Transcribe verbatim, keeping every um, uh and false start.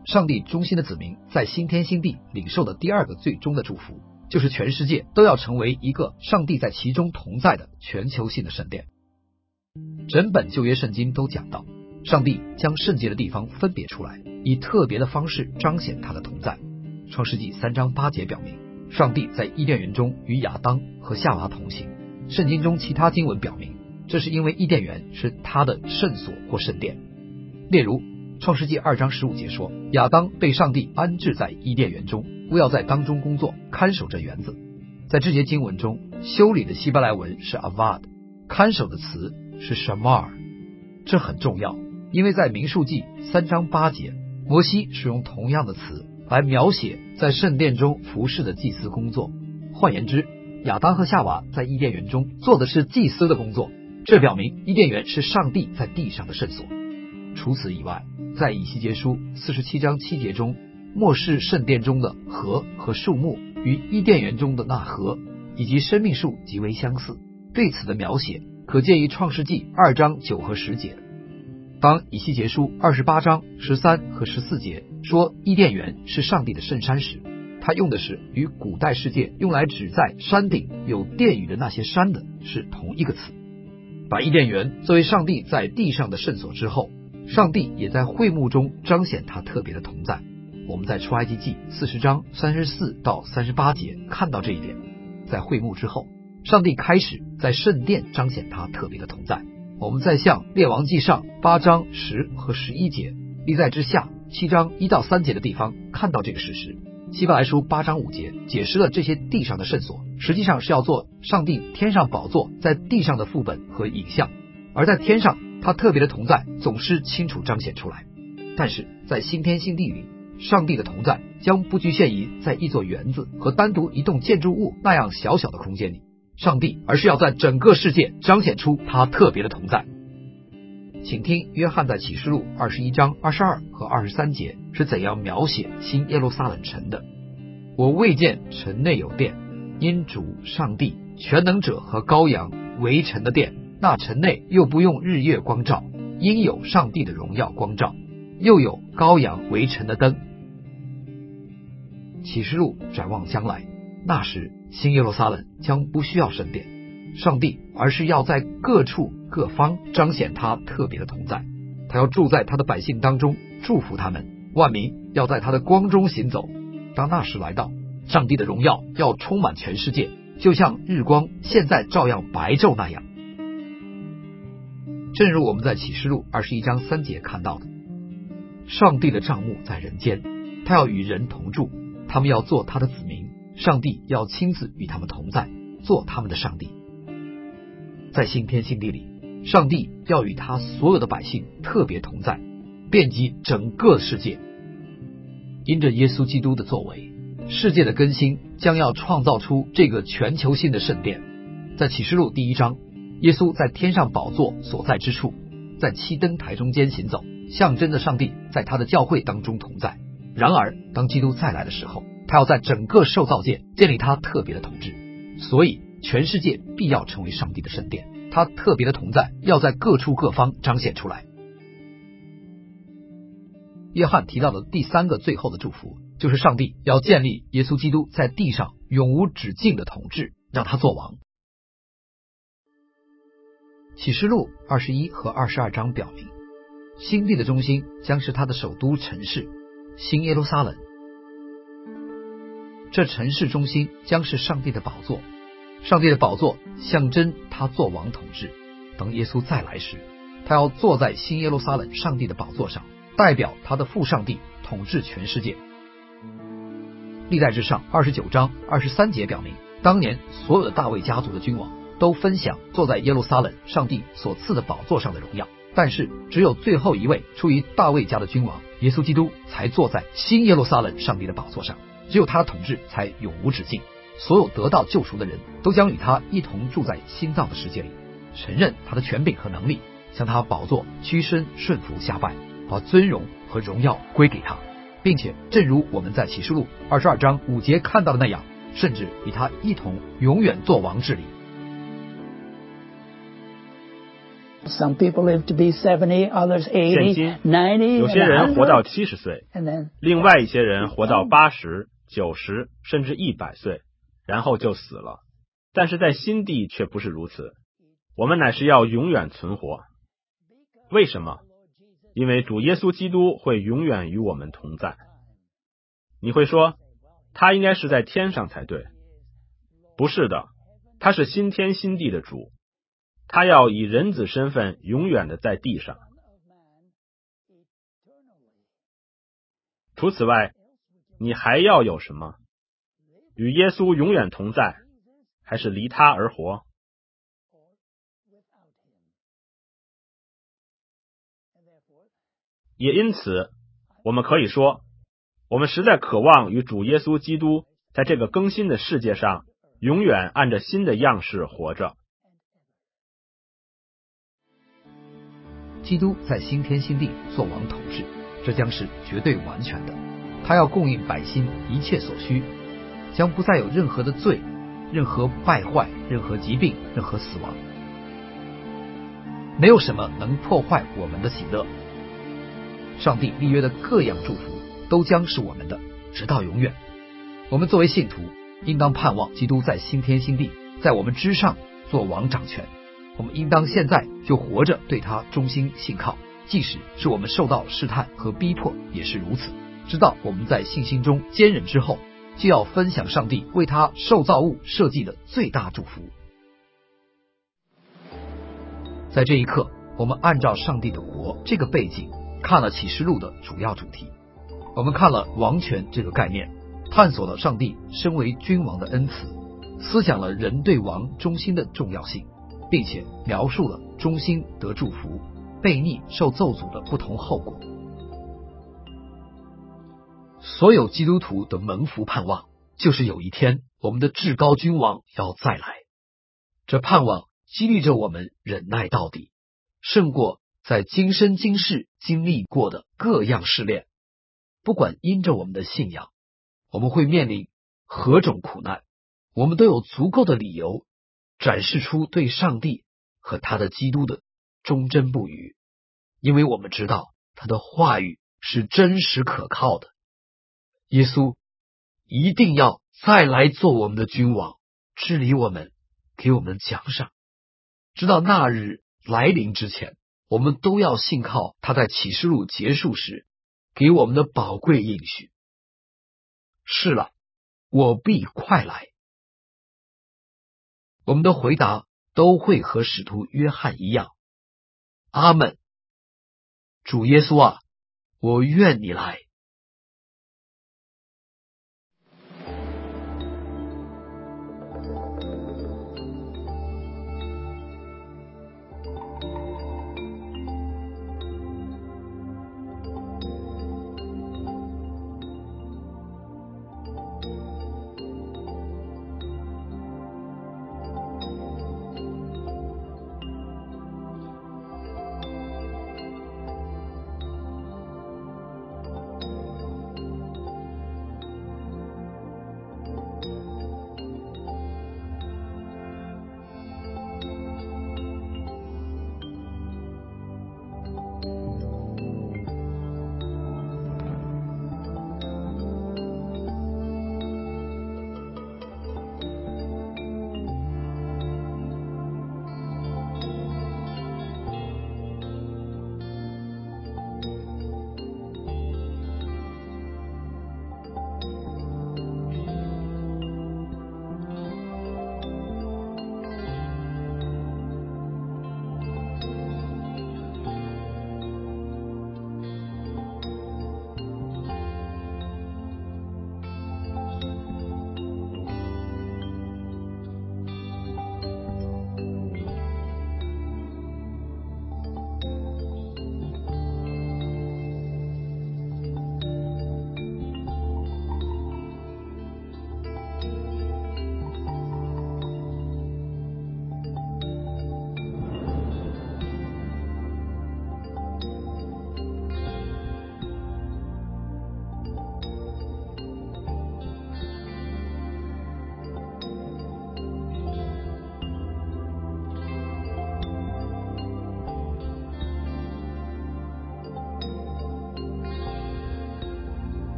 上帝忠心的子民在新天新地领受的第二个最终的祝福，就是全世界都要成为一个上帝在其中同在的全球性的圣殿。整本旧约圣经都讲到，上帝将圣洁的地方分别出来，以特别的方式彰显他的同在。创世纪三章八节表明，上帝在伊甸园中与亚当和夏娃同行。圣经中其他经文表明，这是因为伊甸园是他的圣所或圣殿。例如创世纪二章十五节说，亚当被上帝安置在伊甸园中，务要在当中工作，看守着园子。在这节经文中，修理的希伯来文是 avad， 看守的词是 shamar。 这很重要，因为在民数记三章八节，摩西使用同样的词来描写在圣殿中服侍的祭司工作。换言之，亚当和夏娃在伊甸园中做的是祭司的工作，这表明伊甸园是上帝在地上的圣所。除此以外，在以西结书四十七章七节中，末世圣殿中的河和树木与伊甸园中的那河以及生命树极为相似，对此的描写可见于创世纪二章九和十节。当以西结书二十八章十三和十四节说伊甸园是上帝的圣山时，他用的是与古代世界用来指在山顶有殿宇的那些山的是同一个词。把伊甸园作为上帝在地上的圣所之后，上帝也在会幕中彰显他特别的同在。我们在出埃及记四十章三十四到三十八节看到这一点。在会幕之后，上帝开始在圣殿彰显他特别的同在。我们在向列王记上八章十和十一节，历代之下七章一到三节的地方看到这个事实。希伯来书八章五节解释了这些地上的圣所实际上是要做上帝天上宝座在地上的副本和影像，而在天上他特别的同在总是清楚彰显出来。但是在新天新地里，上帝的同在将不局限于在一座园子和单独一栋建筑物那样小小的空间里，上帝而是要在整个世界彰显出他特别的同在。请听约翰在启示录二十一章二十二和二十三节是怎样描写新耶路撒冷城的。我未见城内有殿，因主上帝全能者和羔羊为城的殿，那城内又不用日月光照，因有上帝的荣耀光照，又有羔羊为城的灯。启示录展望将来，那时新耶路撒冷将不需要圣殿，上帝而是要在各处各方彰显他特别的同在。他要住在他的百姓当中，祝福他们，万民要在他的光中行走。当那时来到，上帝的荣耀要充满全世界，就像日光现在照样白昼那样。正如我们在启示录二十一章三节看到的，上帝的帐幕在人间，他要与人同住，他们要做他的子民，上帝要亲自与他们同在，做他们的上帝。在新天新地里，上帝要与他所有的百姓特别同在，遍及整个世界。因着耶稣基督的作为，世界的更新将要创造出这个全球性的圣殿。在启示录第一章，耶稣在天上宝座所在之处，在七灯台中间行走，象征着上帝在他的教会当中同在。然而当基督再来的时候，他要在整个受造界建立他特别的统治，所以全世界必要成为上帝的圣殿，他特别的同在要在各处各方彰显出来。约翰提到的第三个最后的祝福，就是上帝要建立耶稣基督在地上永无止境的统治，让他做王。启示录二十一和二十二章表明，新地的中心将是他的首都城市新耶路撒冷。这城市中心将是上帝的宝座，上帝的宝座象征他做王统治。等耶稣再来时，他要坐在新耶路撒冷上帝的宝座上，代表他的父上帝统治全世界。历代志上二十九章二十三节表明，当年所有的大卫家族的君王都分享坐在耶路撒冷上帝所赐的宝座上的荣耀，但是只有最后一位出于大卫家的君王耶稣基督才坐在新耶路撒冷上帝的宝座上，只有他的统治才永无止境。所有得到救赎的人都将与他一同住在新造的世界里，承认他的权柄和能力，向他宝座屈身顺服下拜，把尊荣和荣耀归给他，并且正如我们在启示录二十二章五节看到的那样，甚至与他一同永远做王治理。 Some people live to be seventy, others 现 eighty, 今 ninety, 有些 and 人活到 one hundred. 七十岁， And then 另外一些人活到八十、九十，甚至一百岁，然后就死了。但是在新地却不是如此，我们乃是要永远存活。为什么？因为主耶稣基督会永远与我们同在。你会说，他应该是在天上才对。不是的，他是新天新地的主，他要以人子身份永远的在地上。除此外，你还要有什么？与耶稣永远同在，还是离他而活？也因此，我们可以说，我们实在渴望与主耶稣基督在这个更新的世界上永远按着新的样式活着。 基督在新天新地做王统治，这将是绝对完全的。他要供应百姓一切所需，将不再有任何的罪、任何败坏、任何疾病、任何死亡。没有什么能破坏我们的喜乐。上帝立约的各样祝福都将是我们的，直到永远。我们作为信徒，应当盼望基督在新天新地，在我们之上做王掌权。我们应当现在就活着对他忠心信靠，即使是我们受到试探和逼迫也是如此。知道我们在信心中坚忍之后，就要分享上帝为他受造物设计的最大祝福。在这一刻，我们按照上帝的国这个背景看了启示录的主要主题。我们看了王权这个概念，探索了上帝身为君王的恩慈，思想了人对王忠心的重要性，并且描述了忠心得祝福、悖逆受咒诅的不同后果。所有基督徒的蒙福盼望，就是有一天我们的至高君王要再来。这盼望激励着我们忍耐到底，胜过在今生今世经历过的各样试炼。不管因着我们的信仰，我们会面临何种苦难，我们都有足够的理由展示出对上帝和他的基督的忠贞不渝，因为我们知道他的话语是真实可靠的。耶稣一定要再来做我们的君王，治理我们，给我们奖赏。直到那日来临之前，我们都要信靠他在启示录结束时给我们的宝贵应许。是了，我必快来。我们的回答都会和使徒约翰一样，阿们。主耶稣啊，我愿你来。